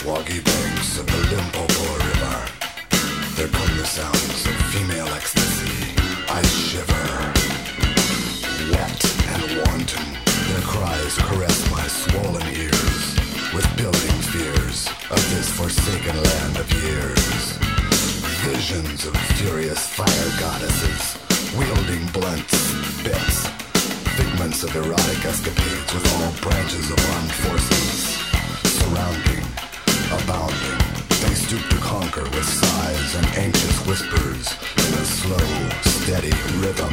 boggy banks of the Limpopo River. There come the sounds of female ecstasy. I shiver. Wet and wanton, their cries caress my swollen ears with building fears of this forsaken land of years. Visions of furious fire goddesses wielding blunt spits, figments of erotic escapades with all branches of armed forces surrounding, abounding. They stoop to conquer with sighs and anxious whispers in a slow, steady rhythm.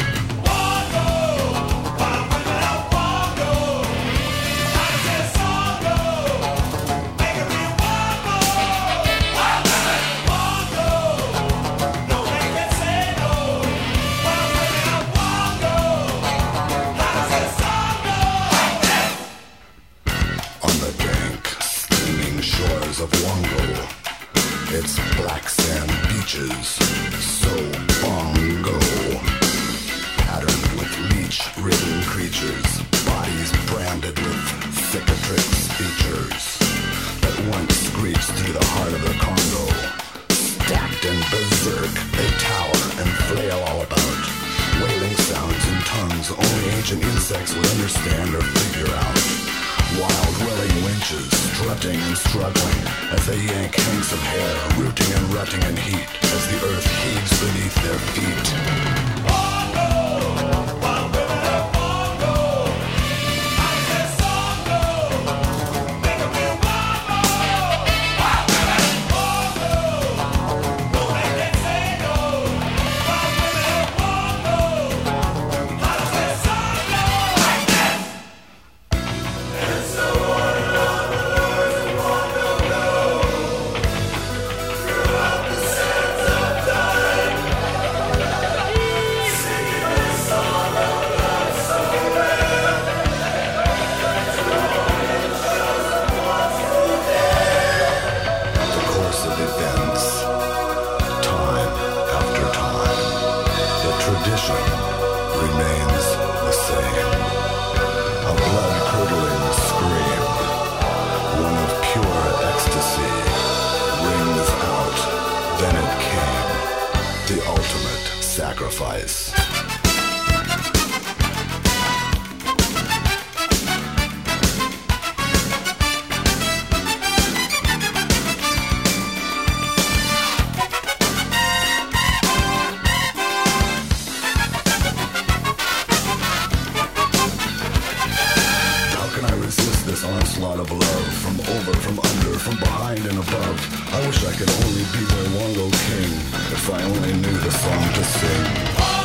Of Wongo, its black sand beaches, so bongo, patterned with leech-ridden creatures, bodies branded with cicatrix features that once screeched through the heart of the Congo. Stacked and berserk, they tower and flail all about, wailing sounds in tongues only ancient insects would understand or figure out. Wild whirling winches, strutting and struggling as they yank hanks of hair, rooting and rutting in heat as the earth heaves beneath their feet. Sacrifice. This onslaught of love, from over, from under, from behind and above. I wish I could only be their Wongo king, if I only knew the song to sing.